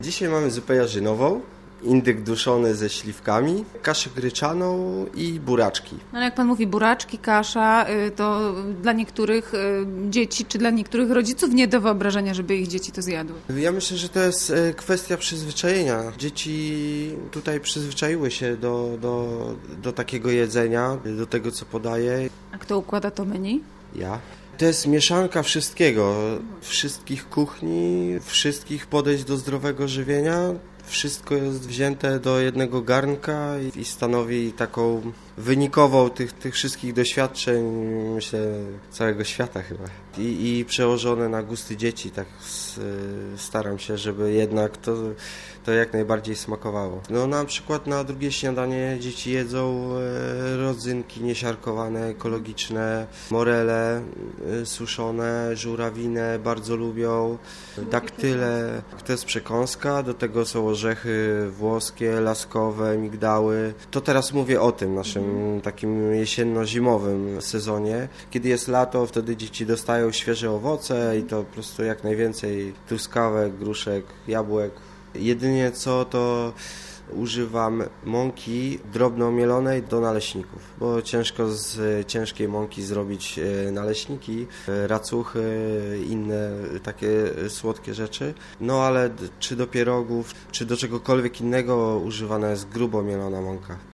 Dzisiaj mamy zupę jarzynową, indyk duszony ze śliwkami, kaszę gryczaną i buraczki. No ale jak pan mówi buraczki, kasza, to dla niektórych dzieci czy dla niektórych rodziców nie do wyobrażenia, żeby ich dzieci to zjadły. Ja myślę, że to jest kwestia przyzwyczajenia. Dzieci tutaj przyzwyczaiły się do takiego jedzenia, do tego, co podaję. A kto układa to menu? Ja. To jest mieszanka wszystkiego, wszystkich kuchni, wszystkich podejść do zdrowego żywienia. Wszystko jest wzięte do jednego garnka i stanowi taką wynikową tych wszystkich doświadczeń, myślę, całego świata chyba. I przełożone na gusty dzieci, tak staram się, żeby jednak to jak najbardziej smakowało. No na przykład na drugie śniadanie dzieci jedzą rodzynki niesiarkowane, ekologiczne, morele suszone, żurawinę bardzo lubią, daktyle. To jest przekąska, do tego są orzechy włoskie, laskowe, migdały. To teraz mówię o tym naszym takim jesienno-zimowym sezonie. Kiedy jest lato, wtedy dzieci dostają świeże owoce i to po prostu jak najwięcej truskawek, gruszek, jabłek. Jedynie co to używam mąki drobno mielonej do naleśników, bo ciężko z ciężkiej mąki zrobić naleśniki, racuchy, inne takie słodkie rzeczy. No ale czy do pierogów, czy do czegokolwiek innego używana jest grubo mielona mąka.